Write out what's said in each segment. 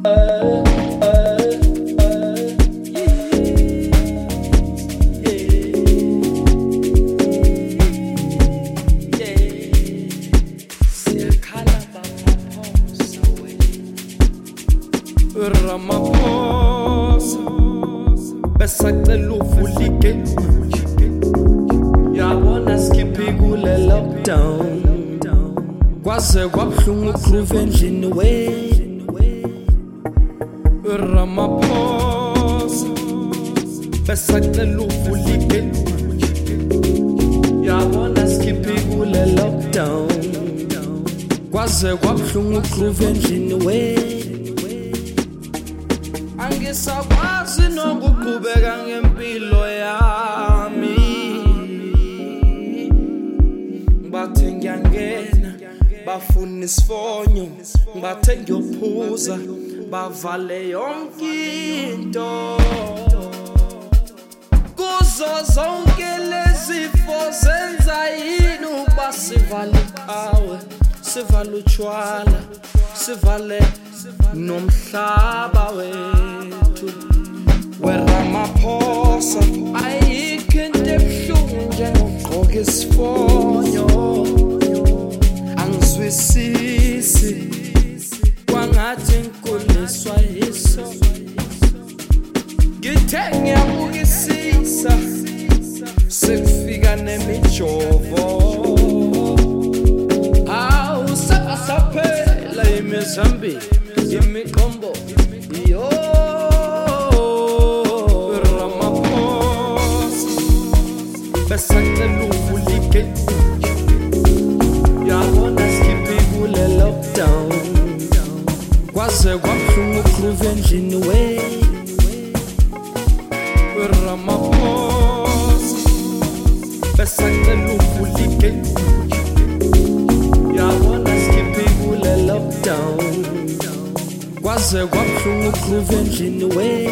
Ramaphosa besacela uvulike yabona skiphi kule lockdown kwaze kwabhlungu groove endlini we Ramaphosa besacela uvulike yabona skiphi kule lockdown kwaze kwabhlungu groove endlini we Angisakwazi nokuqhubeka ngempilo yami Bathe ngiyangena bafuna isifonyo bathe ngiyophuza bavale yonke into Kuzo zonke lezifo zenza yini ubasivale iqhawe sivale utshwala sivale nomhlaba wethu weRamaphosa ayikho into ebuhlungu njengokugqoka isifonyo angizwisisi kwangathi nkuliswa yiso ngithe ngiyabukisisa sekufika nemijovo awusaphela imizambi imiqombo yo Ramaphosa besacela uvulike yabona skiphi kule lockdown kwaze kwabhlungu groove endlini we Ramaphosa besacela uvulike yabona skiphi kule lockdown kwaze kwabhlungu groove endlini we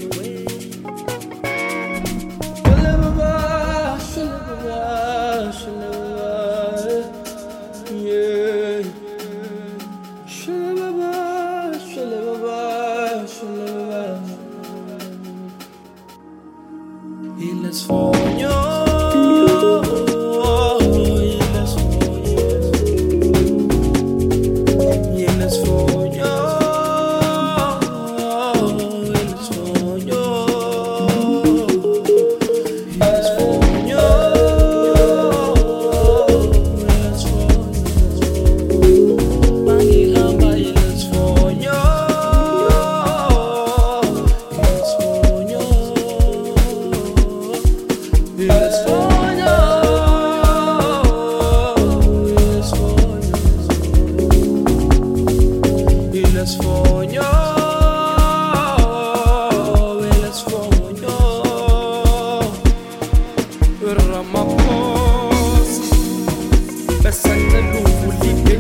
Ramaphosa besacela uvulike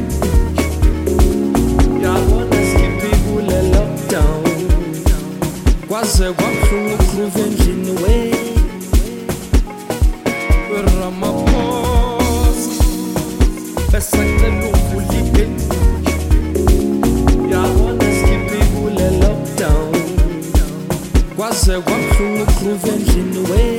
yabona skiphi kule lockdown kwaze kwabhlungu groove endlini we Ramaphosa besacela uvulike yabona skiphi kule lockdown kwaze kwabhlungu groove endlini we